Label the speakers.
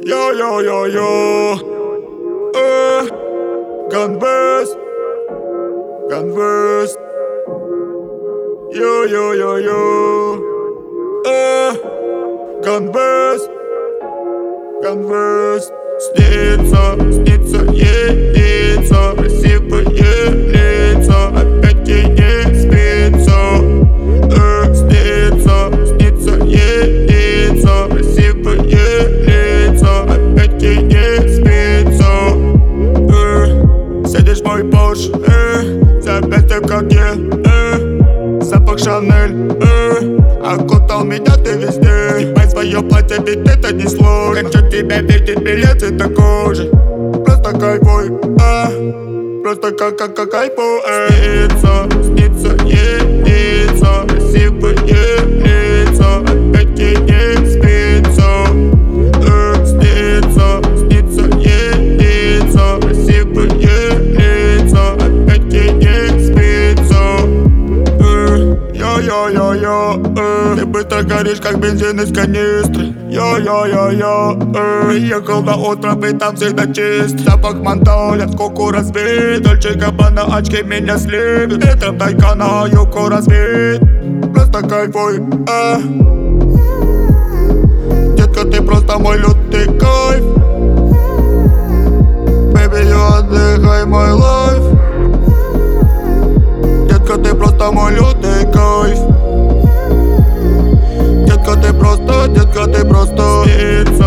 Speaker 1: Yo, Gunverse, Gunverse. Yo, Gunverse, Gunverse. Снится ей лица, красивые лица, опять ей не спится. Снится ей лица, красивые лица, опять ей не спится. Сидишь в мой Порш, опять ты в коке, запах Шанель, окутал меня ты везде. Снимай свое платье, ведь это не сложно. Хочу тебя видеть, билеты такой же. Просто кайфуй, просто как кайфуй. Снится ей лица, красивые лица, опять ей не спится. Снится ей лица, красивые лица, опять ей не спится. Ты быстро горишь, как бензин из канистры. Приехал на остров, и там всегда чист. Запах мантоля, сколько разбит. Дольче Габбана, очки меня слепят. Ветром тайка на юбку разбит. Просто кайфуй, Детка, ты просто мой лютый кайф. Baby, you отдыхай, мой лайф. Детка, ты просто мой лютый кайф. Детка, ты просто